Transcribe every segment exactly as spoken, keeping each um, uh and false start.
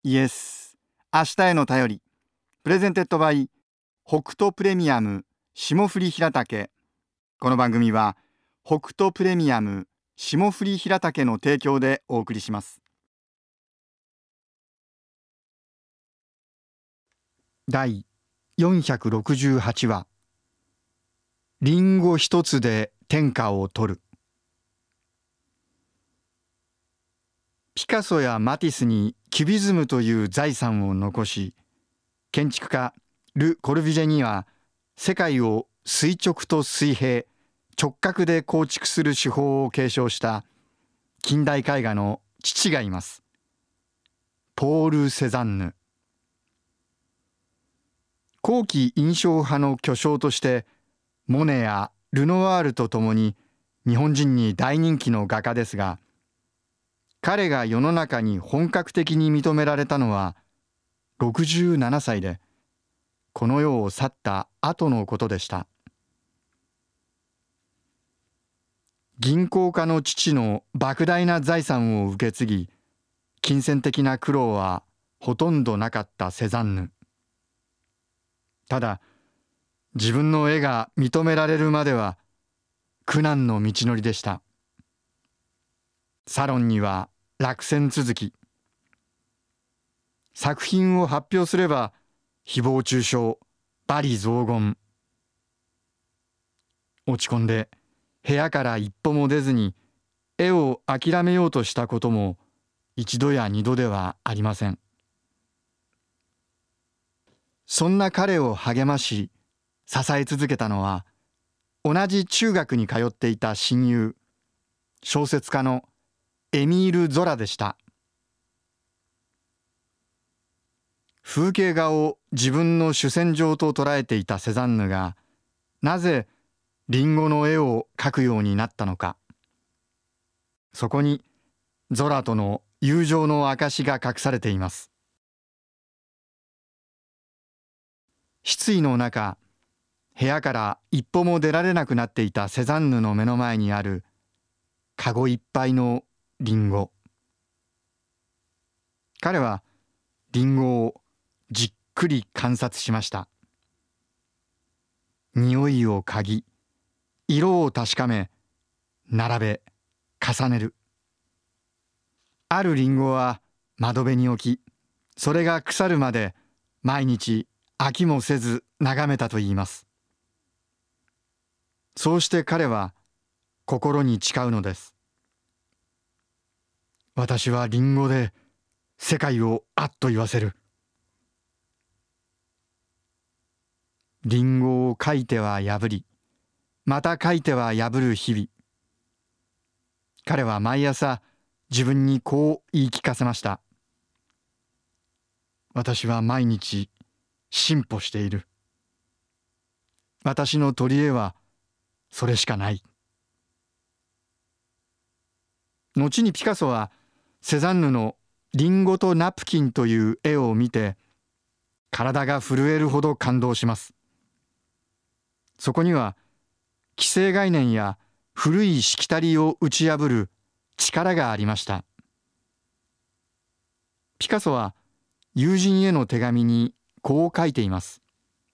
イエス明日への頼りプレゼンテッドバイ北斗プレミアム霜降り平竹。この番組は北斗プレミアム霜降り平竹の提供でお送りします。だいよんひゃくろくじゅうはちわ、リンゴ一つで天下を取る。ピカソやマティスにキュビズムという財産を残し、建築家ル・コルビジェには世界を垂直と水平、直角で構築する手法を継承した近代絵画の父がいます。ポール・セザンヌ。後期印象派の巨匠としてモネやルノワールとともに日本人に大人気の画家ですが、彼が世の中に本格的に認められたのはろくじゅうななさいで、この世を去った後のことでした。銀行家の父の莫大な財産を受け継ぎ、金銭的な苦労はほとんどなかったセザンヌ。ただ、自分の絵が認められるまでは苦難の道のりでした。サロンには落選続き。作品を発表すれば誹謗中傷、罵詈雑言。落ち込んで部屋から一歩も出ずに絵を諦めようとしたことも一度や二度ではありません。そんな彼を励まし支え続けたのは、同じ中学に通っていた親友、小説家のエミール・ゾラでした。風景画を自分の主戦場と捉えていたセザンヌが、なぜリンゴの絵を描くようになったのか。そこにゾラとの友情の証が隠されています。失意の中、部屋から一歩も出られなくなっていたセザンヌの目の前にあるカゴいっぱいのリンゴ。彼はリンゴをじっくり観察しました。匂いを嗅ぎ、色を確かめ、並べ、重ねる。あるリンゴは窓辺に置き、それが腐るまで毎日飽きもせず眺めたといいます。そうして彼は心に誓うのです。私はリンゴで世界をあっと言わせる。リンゴを描いては破り、また描いては破る日々。彼は毎朝自分にこう言い聞かせました。私は毎日進歩している。私の取り柄はそれしかない。後にピカソはセザンヌのリンゴとナプキンという絵を見て、体が震えるほど感動します。そこには既成概念や古いしきたりを打ち破る力がありました。ピカソは友人への手紙にこう書いています。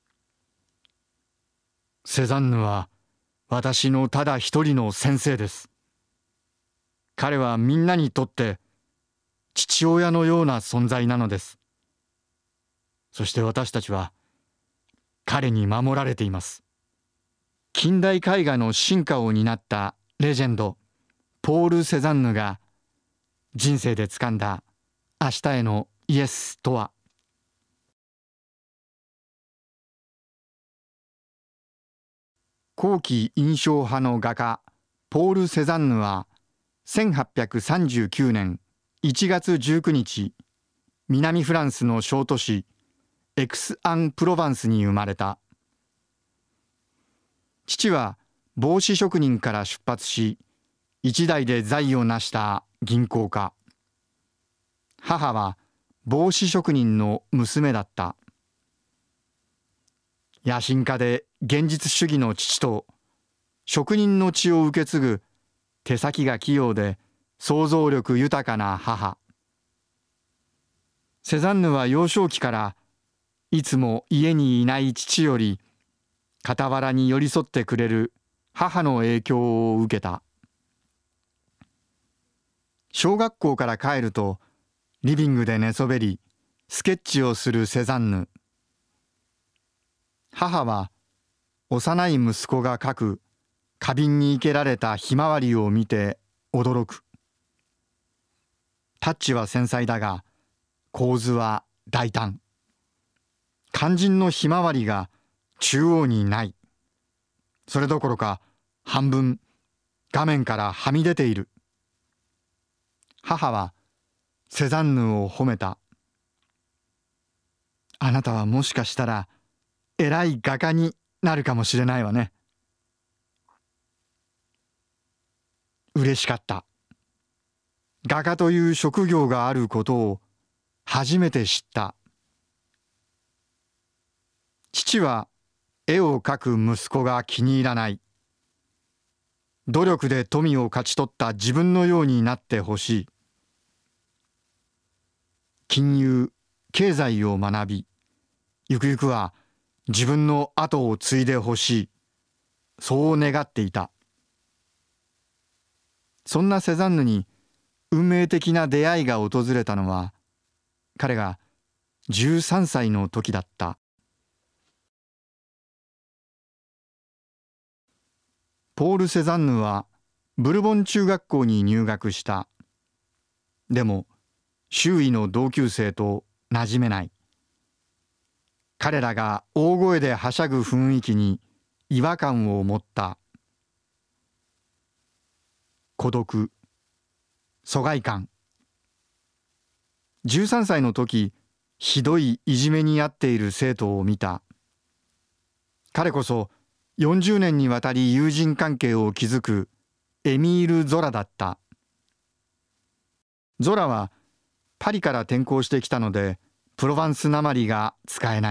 セザンヌは私のただ一人の先生です。彼はみんなにとって父親のような存在なのです。そして私たちは彼に守られています。近代絵画の進化を担ったレジェンドポール・セザンヌが人生で掴んだ明日へのイエスとは。後期印象派の画家ポール・セザンヌはせんはっぴゃくさんじゅうきゅうねんいちがつじゅうくにち、南フランスの小都市エクス・アン・プロヴァンスに生まれた。父は帽子職人から出発し、一代で財を成した銀行家。母は帽子職人の娘だった。野心家で現実主義の父と職人の血を受け継ぐ手先が器用で想像力豊かな母。 セザンヌは幼少期からいつも家にいない父より傍らに寄り添ってくれる母の影響を受けた。小学校から帰るとリビングで寝そべりスケッチをするセザンヌ。母は幼い息子が描く花瓶に生けられたひまわりを見て驚く。タッチは繊細だが構図は大胆。肝心のひまわりが中央にない。それどころか半分画面からはみ出ている。母はセザンヌを褒めた。あなたはもしかしたら偉い画家になるかもしれないわね。嬉しかった。画家という職業があることを初めて知った。父は絵を描く息子が気に入らない。努力で富を勝ち取った自分のようになってほしい。金融、経済を学び、ゆくゆくは自分の後を継いでほしい。そう願っていた。そんなセザンヌに運命的な出会いが訪れたのは、彼がじゅうさんさいの時だった。ポール・セザンヌはブルボン中学校に入学した。でも周囲の同級生と馴染めない。彼らが大声ではしゃぐ雰囲気に違和感を持った。孤独、疎外感。じゅうさんさいの時、ひどいいじめにあっている生徒を見た。彼こそよんじゅうねんにわたり友人関係を築くエミール・ゾラだった。ゾラはパリから転校してきたのでプロヴァンスなまりが使えない。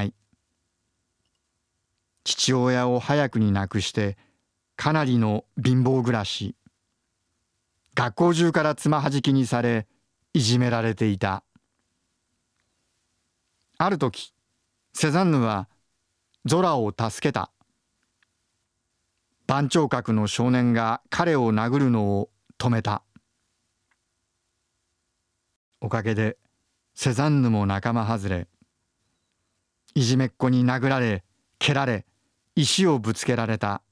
父親を早くに亡くしてかなりの貧乏暮らし。学校中からつまはじきにされいじめられていた。ある時セザンヌはゾラを助けた。番長格の少年が彼を殴るのを止めた。おかげでセザンヌも仲間外れ。いじめっ子に殴られ蹴られ石をぶつけられた。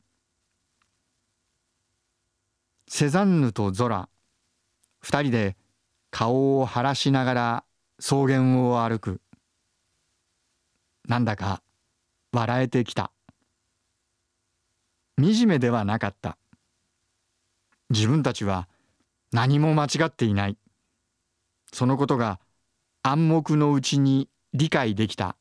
セザンヌとゾラ二人で顔を晴らしながら草原を歩く。なんだか笑えてきた。惨めではなかった。自分たちは何も間違っていない。そのことが暗黙のうちに理解できた。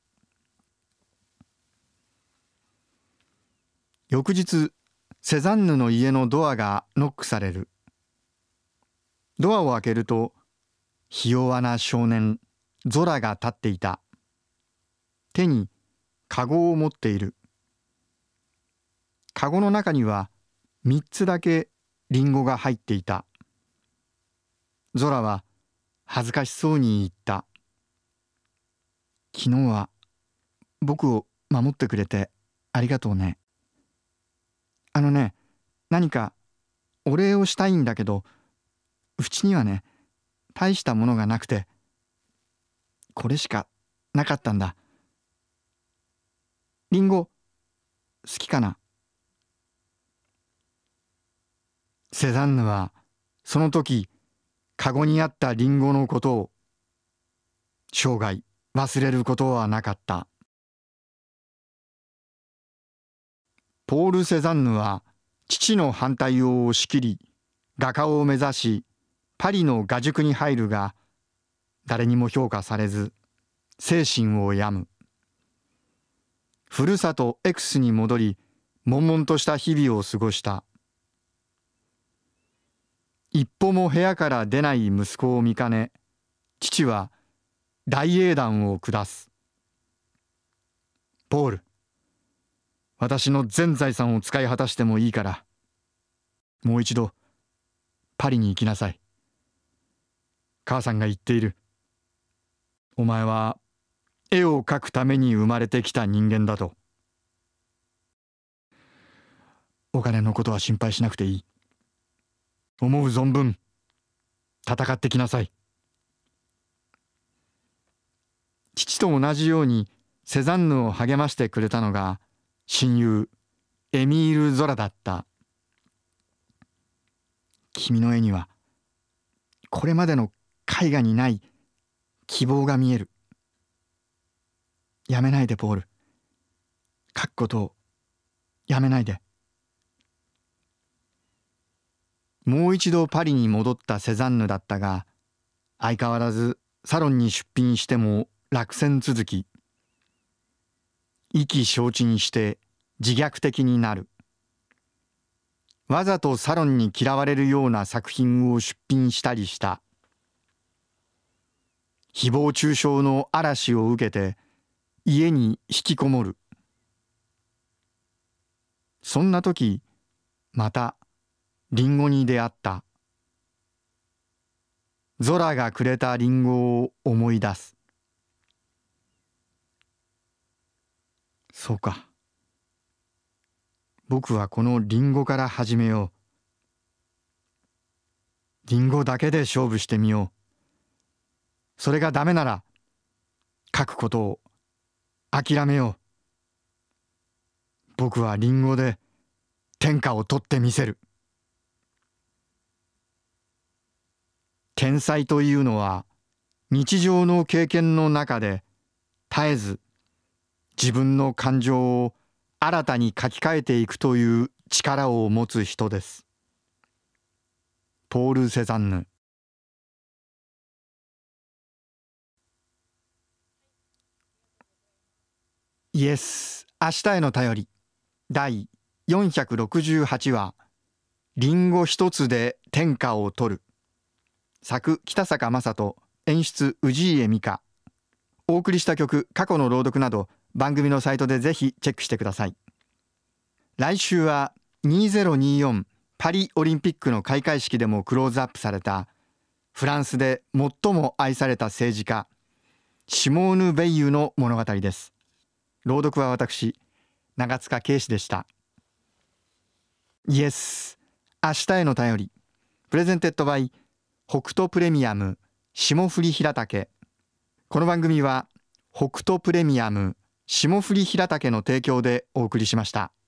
翌日、セザンヌの家のドアがノックされる。ドアを開けると、ひ弱な少年、ゾラが立っていた。手にカゴを持っている。カゴの中には三つだけリンゴが入っていた。ゾラは恥ずかしそうに言った。昨日は僕を守ってくれてありがとうね。あのね、何かお礼をしたいんだけど、うちにはね、大したものがなくて、これしかなかったんだ。リンゴ好きかな？セザンヌはその時カゴにあったリンゴのことを生涯忘れることはなかった。ポール・セザンヌは父の反対を押し切り画家を目指しパリの画塾に入るが誰にも評価されず精神を病む。ふるさと X に戻り悶々とした日々を過ごした。一歩も部屋から出ない息子を見かね、父は大英断を下す。ポール、私の全財産を使い果たしてもいいから、もう一度パリに行きなさい。母さんが言っている。 お前は絵を描くために生まれてきた人間だと。お金のことは心配しなくていい。思う存分戦ってきなさい。父と同じようにセザンヌを励ましてくれたのが親友エミール・ゾラだった。君の絵にはこれまでの絵画にない希望が見える。やめないでポール。描くことをやめないで。もう一度パリに戻ったセザンヌだったが、相変わらずサロンに出品しても落選続き。意気消沈して自虐的になる。わざとサロンに嫌われるような作品を出品したりした。誹謗中傷の嵐を受けて家に引きこもる。そんな時、またリンゴに出会った。ゾラがくれたリンゴを思い出す。そうか。僕はこのリンゴから始めよう。リンゴだけで勝負してみよう。それがダメなら、書くことを諦めよう。僕はリンゴで天下を取ってみせる。天才というのは日常の経験の中で絶えず自分の感情を新たに書き換えていくという力を持つ人です。ポール・セザンヌ。イエス、明日への便りだいよんひゃくろくじゅうはちわリンゴ一つで天下を取る。作北坂雅人、演出氏家美香。お送りした曲、過去の朗読など番組のサイトでぜひチェックしてください。来週はにせんにじゅうよんパリオリンピックの開会式でもクローズアップされたフランスで最も愛された政治家シモーヌ・ベイユの物語です。朗読は私、長塚圭史でした。イエス、明日への便りプレゼンテッドバイ北斗プレミアム霜降り平竹。この番組は北斗プレミアム霜降り平竹の提供でお送りしました。